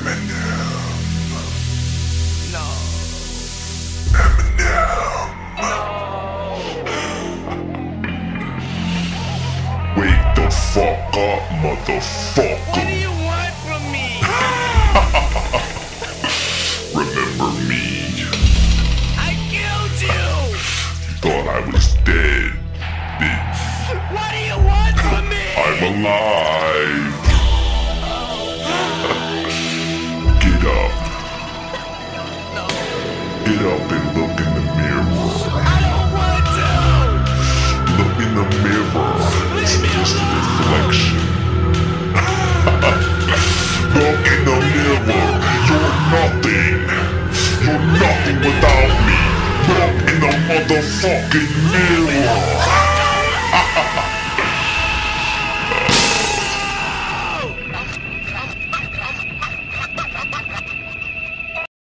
No. Wake the fuck up, What do motherfucker. you want from me? Remember me? I killed you! You thought I was dead, bitch. What do you want from me? I'm alive. Get up. No. Get up and look in the mirror. I don't want to! Look in the mirror. It's just a reflection. Look in the mirror. You're nothing. You're nothing without me. Look in the motherfucking mirror.